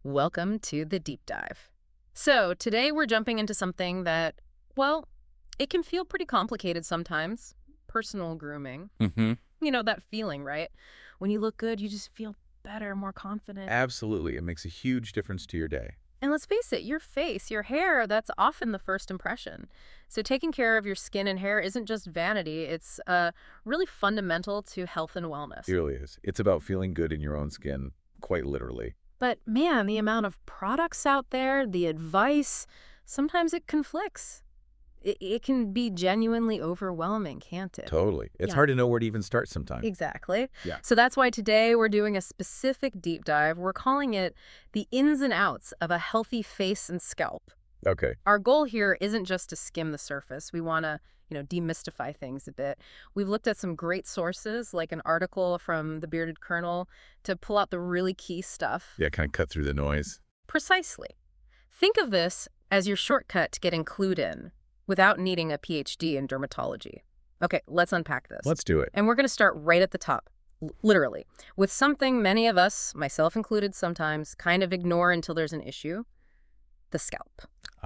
Welcome to the deep dive. So, today we're jumping into something that, well, it can feel pretty complicated sometimes. Personal grooming. Mm-hmm. You know, that feeling, right? When you look good, you just feel better, more confident. Absolutely. It makes a huge difference to your day. And let's face it, your face, your hair, that's often the first impression. So, taking care of your skin and hair isn't just vanity, it's really fundamental to health and wellness. It really is. It's about feeling good in your own skin, quite literally. But man, the amount of products out there, the advice, sometimes it conflicts. It can be genuinely overwhelming, can't it? Totally. It's Yeah. hard to know where to even start sometimes. Exactly. Yeah. So that's why today we're doing a specific deep dive. We're calling it the ins and outs of a healthy face and scalp. Okay. Our goal here isn't just to skim the surface. We want to, demystify things a bit. We've looked at some great sources, like an article from the Bearded Colonel, to pull out the really key stuff. Yeah, kind of cut through the noise. Precisely. Think of this as your shortcut to getting clued in without needing a PhD in dermatology. Okay, let's unpack this. Let's do it. And we're going to start right at the top, literally, with something many of us, myself included sometimes, kind of ignore until there's an issue: the scalp.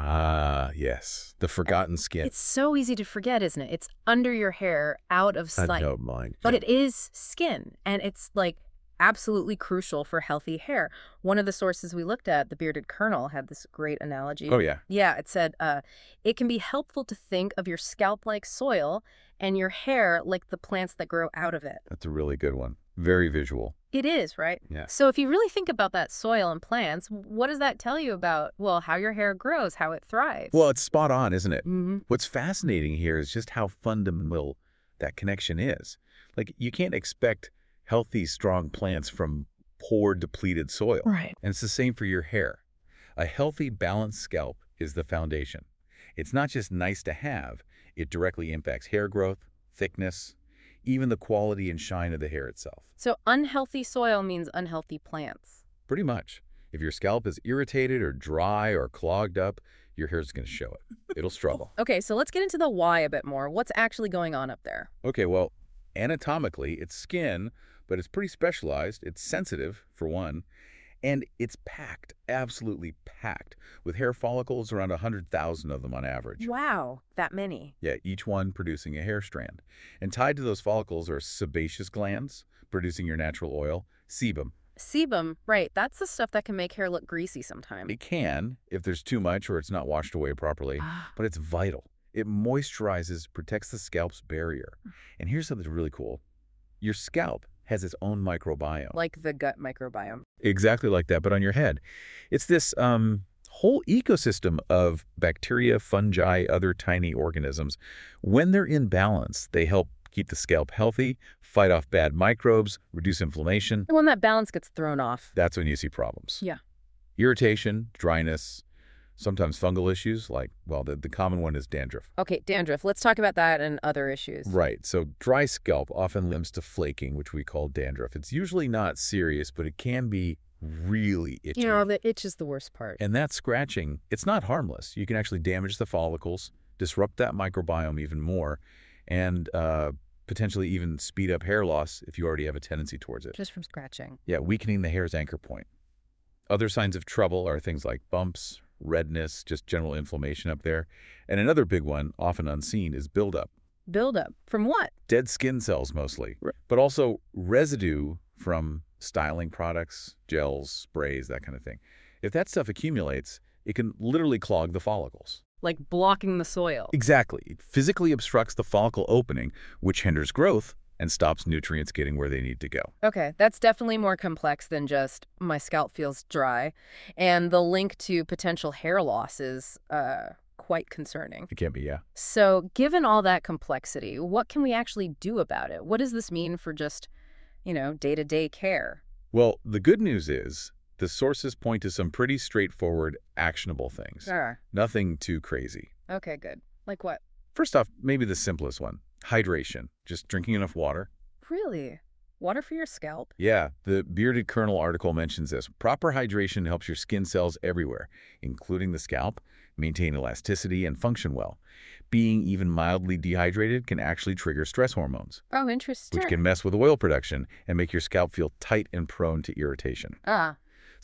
Ah, yes. The forgotten skin. It's so easy to forget, isn't it? It's under your hair, out of I sight. don't mind. But it is skin, and it's like absolutely crucial for healthy hair. One of the sources we looked at, the Bearded Colonel, had this great analogy. Oh, yeah. Yeah, it said, it can be helpful to think of your scalp like soil and your hair like the plants that grow out of it. That's a really good one. Very visual. It is, right? Yeah. So if you really think about that soil and plants, what does that tell you about, well, how your hair grows, how it thrives? Well, it's spot on, isn't it? Mm-hmm. What's fascinating here is just how fundamental that connection is. Like, you can't expect healthy, strong plants from poor, depleted soil. Right. And it's the same for your hair. A healthy, balanced scalp is the foundation. It's not just nice to have, it directly impacts hair growth, thickness, even the quality and shine of the hair itself. So unhealthy soil means unhealthy plants. Pretty much. If your scalp is irritated or dry or clogged up, your hair's going to show it. It'll struggle. Okay, so let's get into the why a bit more. What's actually going on up there? Okay, well, anatomically, it's skin, but it's pretty specialized. It's sensitive, for one, and it's packed, absolutely packed, with hair follicles, around 100,000 of them on average. Wow, that many. Yeah, each one producing a hair strand. And tied to those follicles are sebaceous glands, producing your natural oil, sebum. Sebum, right, that's the stuff that can make hair look greasy sometimes. It can, if there's too much or it's not washed away properly, but it's vital. It moisturizes, protects the scalp's barrier. And here's something really cool. Your scalp has its own microbiome. Like the gut microbiome. Exactly like that, but on your head. It's this whole ecosystem of bacteria, fungi, other tiny organisms. When they're in balance, they help keep the scalp healthy, fight off bad microbes, reduce inflammation. And when that balance gets thrown off. That's when you see problems. Yeah. Irritation, dryness, sometimes fungal issues, like, well, the common one is dandruff. Okay, dandruff. Let's talk about that and other issues. Right. So dry scalp often limps to flaking, which we call dandruff. It's usually not serious, but it can be really itchy. You know, the itch is the worst part. And that scratching, it's not harmless. You can actually damage the follicles, disrupt that microbiome even more, and potentially even speed up hair loss if you already have a tendency towards it. Just from scratching. Yeah, weakening the hair's anchor point. Other signs of trouble are things like bumps, redness, just general inflammation up there. And another big one, often unseen, is buildup. Buildup. From what? Dead skin cells mostly, Right. but also residue from styling products, gels, sprays, that kind of thing. If that stuff accumulates, it can literally clog the follicles. Like blocking the soil. Exactly. It physically obstructs the follicle opening, which hinders growth and stops nutrients getting where they need to go. Okay, that's definitely more complex than just my scalp feels dry. And the link to potential hair loss is quite concerning. It can be, yeah. So given all that complexity, what can we actually do about it? What does this mean for just, day-to-day care? Well, the good news is the sources point to some pretty straightforward, actionable things. Sure. Nothing too crazy. Okay, good. Like what? First off, maybe the simplest one, hydration. Just drinking enough water. Really? Water for your scalp? Yeah, the Bearded Colonel article mentions this. Proper hydration helps your skin cells everywhere, including the scalp, maintain elasticity and function well. Being even mildly dehydrated can actually trigger stress hormones, Oh, interesting. which can mess with oil production and make your scalp feel tight and prone to irritation. Ah, So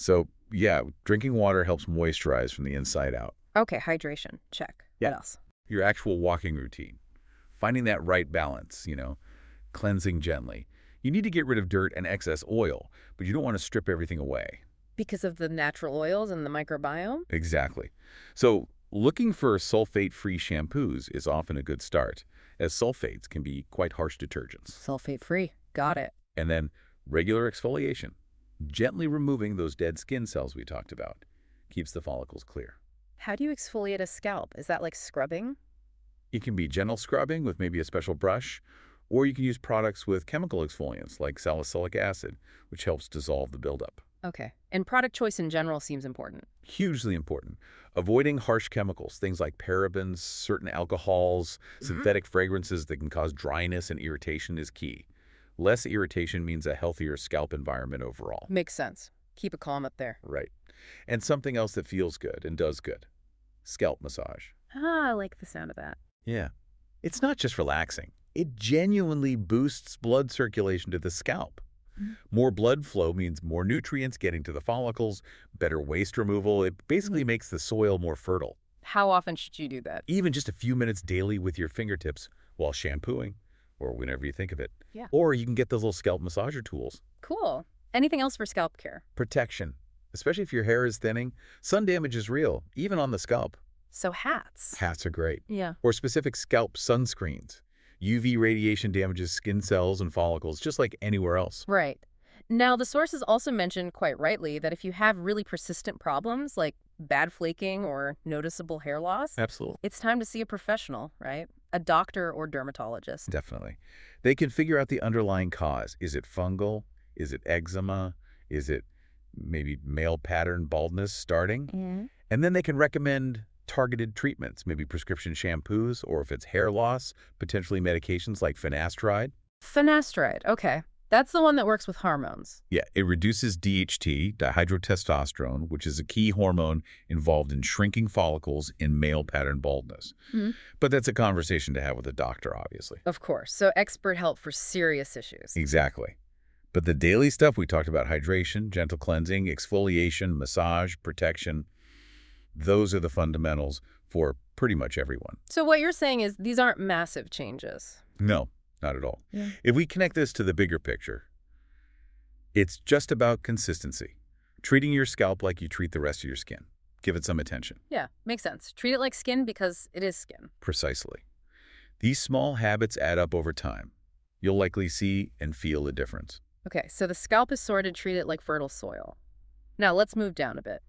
Yeah, drinking water helps moisturize from the inside out. Okay, hydration. Check. Yeah. What else? Your actual walking routine. Finding that right balance, cleansing gently. You need to get rid of dirt and excess oil, but you don't want to strip everything away. Because of the natural oils and the microbiome? Exactly. So looking for sulfate-free shampoos is often a good start, as sulfates can be quite harsh detergents. Sulfate-free. Got it. And then regular exfoliation, gently removing those dead skin cells we talked about, keeps the follicles clear. How do you exfoliate a scalp? Is that like scrubbing? It can be gentle scrubbing with maybe a special brush, or you can use products with chemical exfoliants like salicylic acid, which helps dissolve the buildup. Okay. And product choice in general seems important. Hugely important. Avoiding harsh chemicals, things like parabens, certain alcohols, synthetic fragrances that can cause dryness and irritation is key. Less irritation means a healthier scalp environment overall. Makes sense. Keep it calm up there. Right. And something else that feels good and does good. Scalp massage. Ah, I like the sound of that. Yeah. It's not just relaxing. It genuinely boosts blood circulation to the scalp. More blood flow means more nutrients getting to the follicles, better waste removal. It basically makes the soil more fertile. How often should you do that? Even just a few minutes daily with your fingertips while shampooing, or whenever you think of it. Yeah. Or you can get those little scalp massager tools. Cool. Anything else for scalp care? Protection, especially if your hair is thinning. Sun damage is real, even on the scalp. So hats. Hats are great. Yeah. Or specific scalp sunscreens. UV radiation damages skin cells and follicles, just like anywhere else. Right. Now, the sources also mentioned quite rightly that if you have really persistent problems like bad flaking or noticeable hair loss, Absolutely. it's time to see a professional, right? A doctor or dermatologist. Definitely. They can figure out the underlying cause. Is it fungal? Is it eczema? Is it maybe male pattern baldness starting? And then they can recommend targeted treatments, maybe prescription shampoos, or if it's hair loss, potentially medications like finasteride. Finasteride. Okay. That's the one that works with hormones. Yeah, it reduces DHT, dihydrotestosterone, which is a key hormone involved in shrinking follicles in male pattern baldness. But that's a conversation to have with a doctor, obviously. Of course. So expert help for serious issues. Exactly. But the daily stuff we talked about, hydration, gentle cleansing, exfoliation, massage, protection, those are the fundamentals for pretty much everyone. So what you're saying is these aren't massive changes. No, not at all. Yeah. If we connect this to the bigger picture, it's just about consistency. Treating your scalp like you treat the rest of your skin. Give it some attention. Yeah, makes sense. Treat it like skin because it is skin. Precisely. These small habits add up over time. You'll likely see and feel a difference. Okay, so the scalp is sorted, treat it like fertile soil. Now let's move down a bit.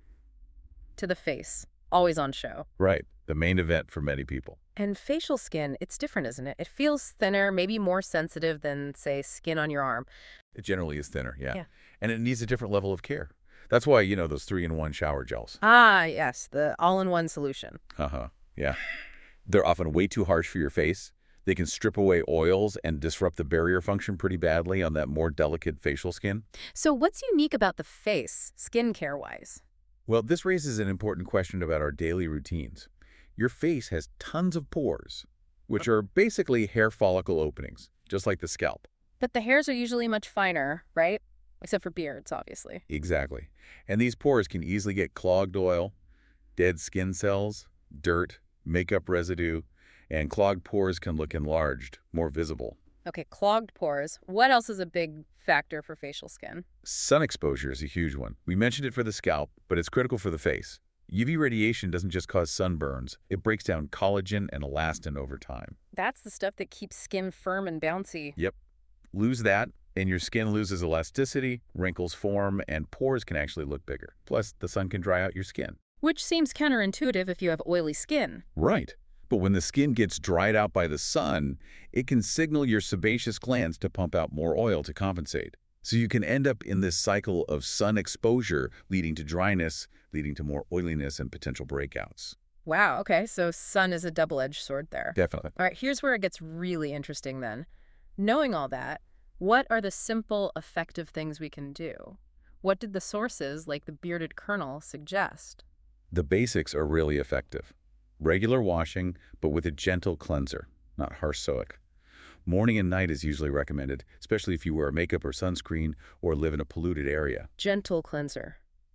To the face, always on show. Right. The main event for many people. And facial skin, it's different, isn't it? It feels thinner, maybe more sensitive than, say, skin on your arm. It generally is thinner, Yeah. yeah. And it needs a different level of care. That's why, those 3-in-1 shower gels. Ah, yes, the all-in-one solution. Yeah. They're often way too harsh for your face. They can strip away oils and disrupt the barrier function pretty badly on that more delicate facial skin. So what's unique about the face, skincare-wise? Well, this raises an important question about our daily routines. Your face has tons of pores, which are basically hair follicle openings, just like the scalp. But the hairs are usually much finer, right? Except for beards, obviously. Exactly. And these pores can easily get clogged oil, dead skin cells, dirt, makeup residue, and clogged pores can look enlarged, more visible. Okay, clogged pores. What else is a big factor for facial skin? Sun exposure is a huge one. We mentioned it for the scalp, but it's critical for the face. UV radiation doesn't just cause sunburns. It breaks down collagen and elastin over time. That's the stuff that keeps skin firm and bouncy. Yep. Lose that, and your skin loses elasticity, wrinkles form, and pores can actually look bigger. Plus, the sun can dry out your skin. Which seems counterintuitive if you have oily skin. Right. But when the skin gets dried out by the sun, it can signal your sebaceous glands to pump out more oil to compensate. So you can end up in this cycle of sun exposure, leading to dryness, leading to more oiliness and potential breakouts. Wow, okay, so sun is a double-edged sword there. Definitely. All right, here's where it gets really interesting then. Knowing all that, what are the simple, effective things we can do? What did the sources, like the Bearded Colonel, suggest? The basics are really effective. Regular washing, but with a gentle cleanser, not harsh soak. Morning and night is usually recommended, especially if you wear makeup or sunscreen or live in a polluted area. Gentle cleanser.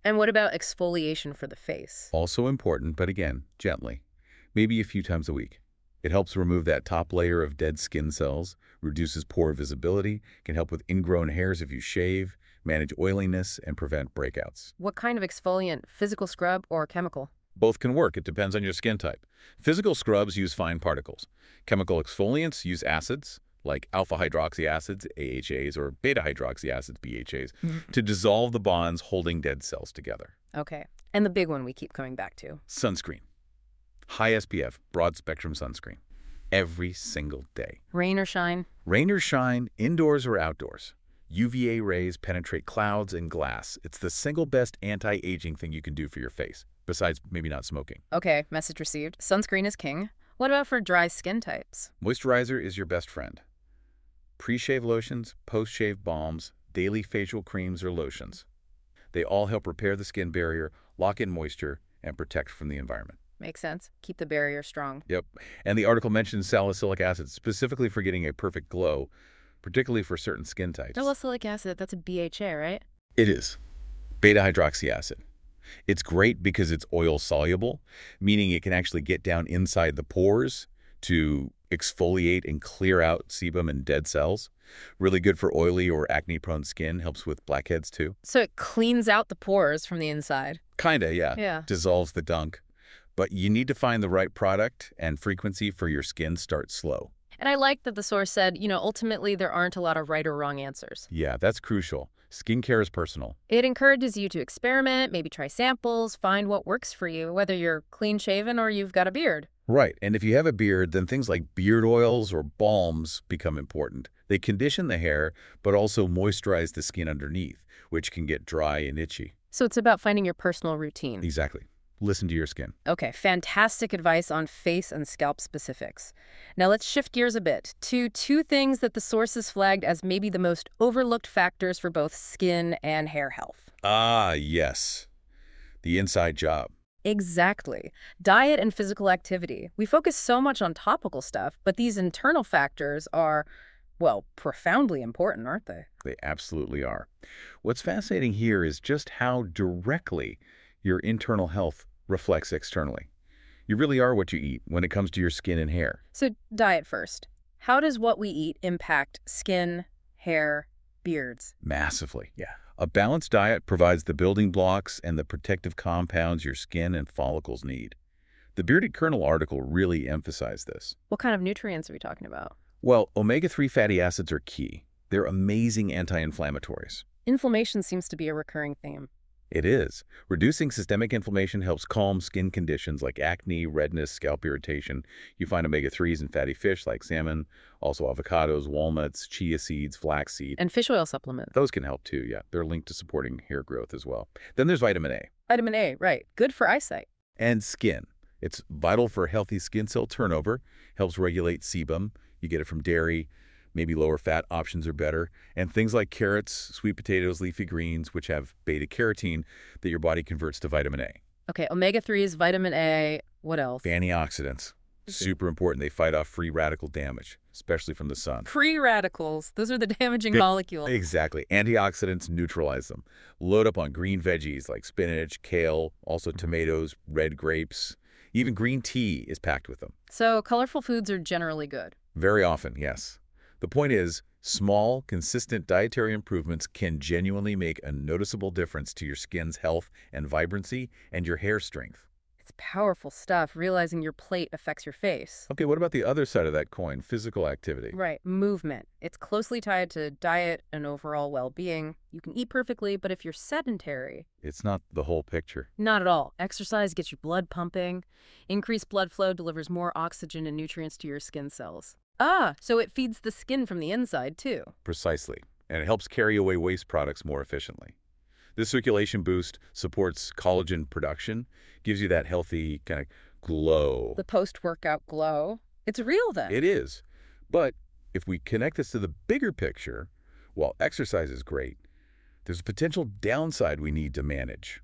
And what about exfoliation for the face? Also important, but again, gently. Maybe a few times a week. It helps remove that top layer of dead skin cells, reduces pore visibility, can help with ingrown hairs if you shave, manage oiliness, and prevent breakouts. What kind of exfoliant? Physical scrub or chemical? Both can work. It depends on your skin type. Physical scrubs use fine particles. Chemical exfoliants use acids, like alpha-hydroxy acids, AHAs, or beta-hydroxy acids, BHAs, to dissolve the bonds holding dead cells together. Okay. And the big one we keep coming back to. Sunscreen. High SPF, broad-spectrum sunscreen. Every single day. Rain or shine? Rain or shine, indoors or outdoors. UVA rays penetrate clouds and glass. It's the single best anti-aging thing you can do for your face, besides maybe not smoking. Okay, message received. Sunscreen is king. What about for dry skin types? Moisturizer is your best friend. Pre-shave lotions, post-shave balms, daily facial creams or lotions. They all help repair the skin barrier, lock in moisture, and protect from the environment. Makes sense. Keep the barrier strong. Yep. And the article mentions salicylic acid specifically for getting a perfect glow, particularly for certain skin types. Salicylic acid, that's a BHA, right? It is. Beta-hydroxy acid. It's great because it's oil-soluble, meaning it can actually get down inside the pores to exfoliate and clear out sebum and dead cells. Really good for oily or acne-prone skin. Helps with blackheads, too. So it cleans out the pores from the inside. Kinda, yeah. Yeah. Dissolves the gunk. But you need to find the right product, and frequency for your skin starts slow. And I like that the source said, ultimately there aren't a lot of right or wrong answers. Yeah, that's crucial. Skincare is personal. It encourages you to experiment, maybe try samples, find what works for you, whether you're clean-shaven or you've got a beard. Right, and if you have a beard, then things like beard oils or balms become important. They condition the hair, but also moisturize the skin underneath, which can get dry and itchy. So it's about finding your personal routine. Exactly. Listen to your skin. Okay, fantastic advice on face and scalp specifics. Now let's shift gears a bit to two things that the sources flagged as maybe the most overlooked factors for both skin and hair health. Ah, yes. The inside job. Exactly. Diet and physical activity. We focus so much on topical stuff, but these internal factors are, well, profoundly important, aren't they? They absolutely are. What's fascinating here is just how directly your internal health reflects externally. You really are what you eat when it comes to your skin and hair. So diet first. How does what we eat impact skin, hair, beards? Massively. Yeah. A balanced diet provides the building blocks and the protective compounds your skin and follicles need. The Bearded Colonel article really emphasized this. What kind of nutrients are we talking about? Well, omega-3 fatty acids are key. They're amazing anti-inflammatories. Inflammation seems to be a recurring theme. It is. Reducing systemic inflammation helps calm skin conditions like acne, redness, scalp irritation. You find omega-3s in fatty fish like salmon, also avocados, walnuts, chia seeds, flaxseed. And fish oil supplements. Those can help too, yeah. They're linked to supporting hair growth as well. Then there's vitamin A. Vitamin A, right. Good for eyesight. And skin. It's vital for healthy skin cell turnover, helps regulate sebum. You get it from dairy. Maybe lower fat options are better. And things like carrots, sweet potatoes, leafy greens, which have beta-carotene that your body converts to vitamin A. Okay, omega-3s, vitamin A, what else? Antioxidants. Super important. They fight off free radical damage, especially from the sun. Free radicals. Those are the damaging molecules. Exactly. Antioxidants neutralize them. Load up on green veggies like spinach, kale, also tomatoes, red grapes. Even green tea is packed with them. So colorful foods are generally good. Very often, yes. The point is, small, consistent dietary improvements can genuinely make a noticeable difference to your skin's health and vibrancy and your hair strength. It's powerful stuff, realizing your plate affects your face. Okay, what about the other side of that coin, physical activity? Right, movement. It's closely tied to diet and overall well-being. You can eat perfectly, but if you're sedentary... It's not the whole picture. Not at all. Exercise gets your blood pumping. Increased blood flow delivers more oxygen and nutrients to your skin cells. Ah, so it feeds the skin from the inside, too. Precisely. And it helps carry away waste products more efficiently. This circulation boost supports collagen production, gives you that healthy kind of glow. The post-workout glow. It's real, then. It is. But if we connect this to the bigger picture, while exercise is great, there's a potential downside we need to manage.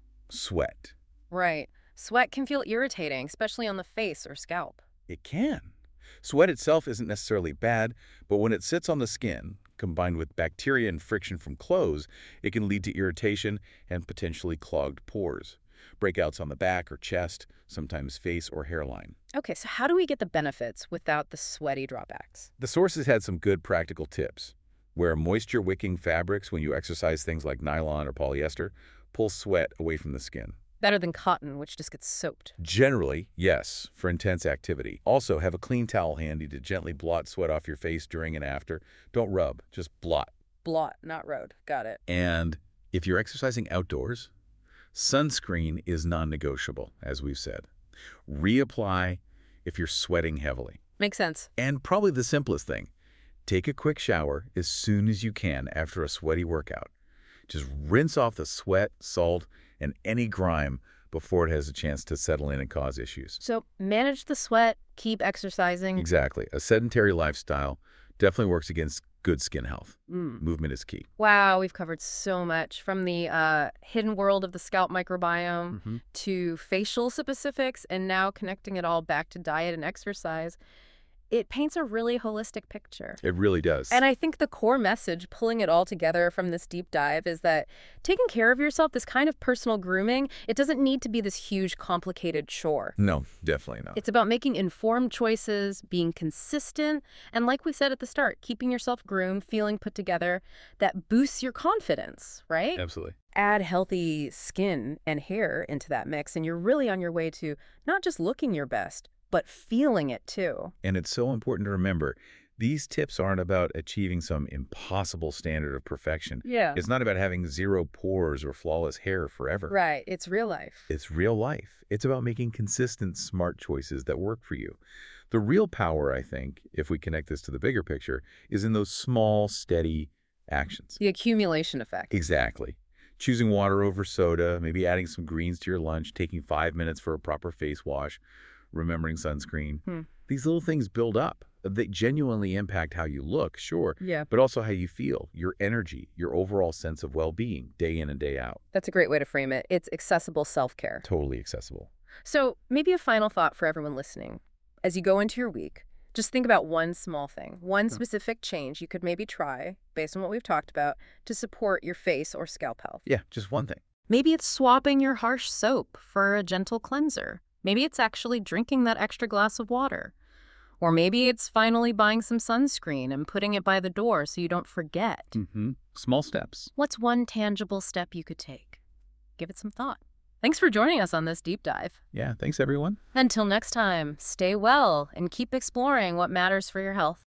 Sweat. Right. Sweat can feel irritating, especially on the face or scalp. It can. Sweat itself isn't necessarily bad, but when it sits on the skin, combined with bacteria and friction from clothes, it can lead to irritation and potentially clogged pores. Breakouts on the back or chest, sometimes face or hairline. Okay, so how do we get the benefits without the sweaty drawbacks? The sources had some good practical tips. Wear moisture-wicking fabrics when you exercise, things like nylon or polyester. Pull sweat away from the skin. Better than cotton, which just gets soaked. Generally, yes, for intense activity. Also, have a clean towel handy to gently blot sweat off your face during and after. Don't rub, just blot. Blot, not road. Got it. And if you're exercising outdoors, sunscreen is non-negotiable, as we've said. Reapply if you're sweating heavily. Makes sense. And probably the simplest thing, take a quick shower as soon as you can after a sweaty workout. Just rinse off the sweat, salt, and any grime before it has a chance to settle in and cause issues. So manage the sweat, keep exercising. Exactly. A sedentary lifestyle definitely works against good skin health. Movement is key. Wow, we've covered so much, from the hidden world of the scalp microbiome to facial specifics, and now connecting it all back to diet and exercise. It paints a really holistic picture. It really does. And I think the core message, pulling it all together from this deep dive, is that taking care of yourself, this kind of personal grooming, it doesn't need to be this huge, complicated chore. No, definitely not. It's about making informed choices, being consistent, and like we said at the start, keeping yourself groomed, feeling put together. That boosts your confidence, right? Absolutely. Add healthy skin and hair into that mix, and you're really on your way to not just looking your best, but feeling it too. And it's so important to remember, these tips aren't about achieving some impossible standard of perfection. Yeah. It's not about having zero pores or flawless hair forever. Right. It's real life. It's real life. It's about making consistent, smart choices that work for you. The real power, I think, if we connect this to the bigger picture, is in those small, steady actions. The accumulation effect. Exactly. Choosing water over soda, maybe adding some greens to your lunch, taking 5 minutes for a proper face wash, remembering sunscreen. These little things build up. They genuinely impact how you look, sure, Yeah. but also how you feel, your energy, your overall sense of well-being, day in and day out. That's a great way to frame it. It's accessible self-care. Totally accessible. So maybe a final thought for everyone listening. As you go into your week, just think about one small thing, one specific change you could maybe try, based on what we've talked about, to support your face or scalp health. Yeah, just one thing. Maybe it's swapping your harsh soap for a gentle cleanser. Maybe it's actually drinking that extra glass of water. Or maybe it's finally buying some sunscreen and putting it by the door so you don't forget. Small steps. What's one tangible step you could take? Give it some thought. Thanks for joining us on this deep dive. Yeah, thanks everyone. Until next time, stay well and keep exploring what matters for your health.